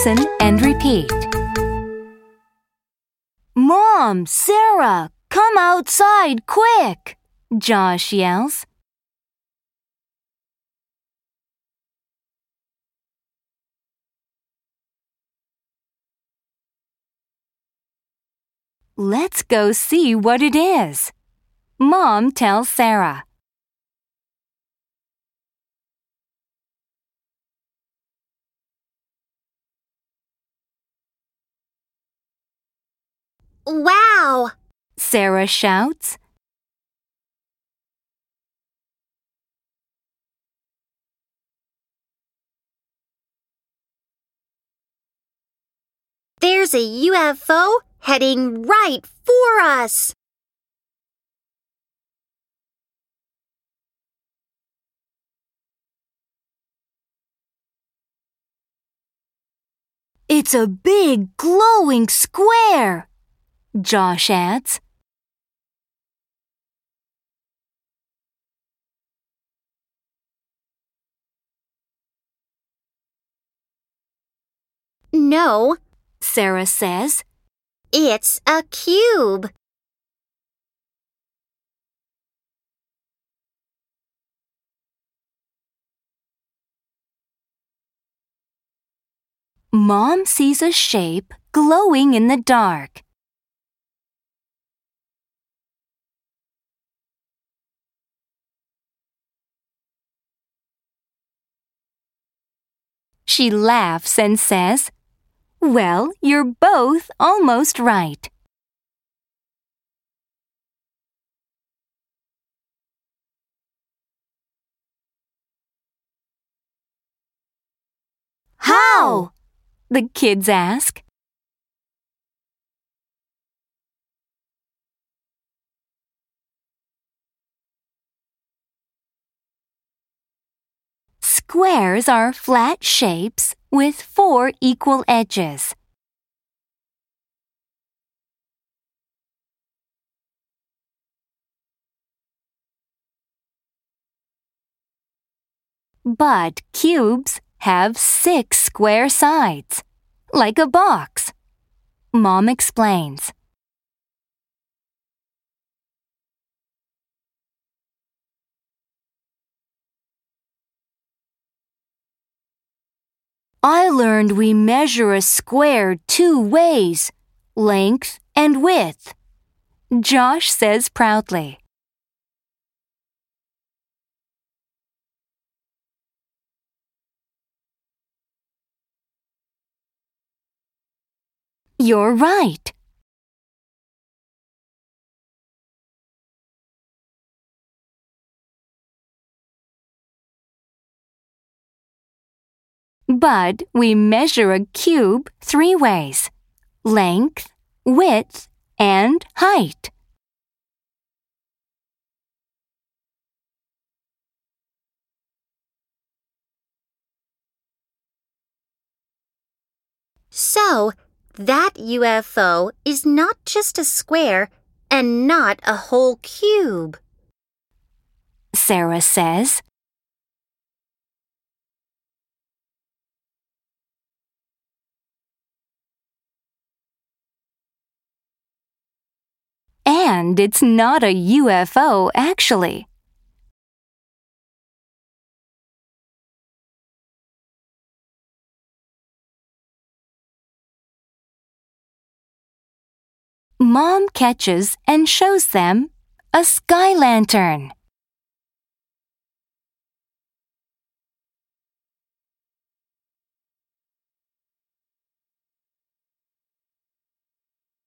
Listen and repeat. Mom, Sarah, come outside quick! Josh yells. Let's go see what it is. Mom tells Sarah. Wow! Sarah shouts. There's a UFO heading right for us! It's a big, glowing square, Josh adds. No, Sarah says. it's a cube. Mom sees a shape glowing in the dark. She laughs and says, "Well, you're both almost right." How? The kids ask. Squares are flat shapes with 4 equal edges. But cubes have 6 square sides, like a box. Mom explains. I learned we measure a square 2 ways, length and width, Josh says proudly. You're right. But we measure a cube 3 ways, length, width, and height. So, that UFO is not just a square and not a whole cube, Sarah says. And it's not a UFO, actually. Mom catches and shows them a sky lantern.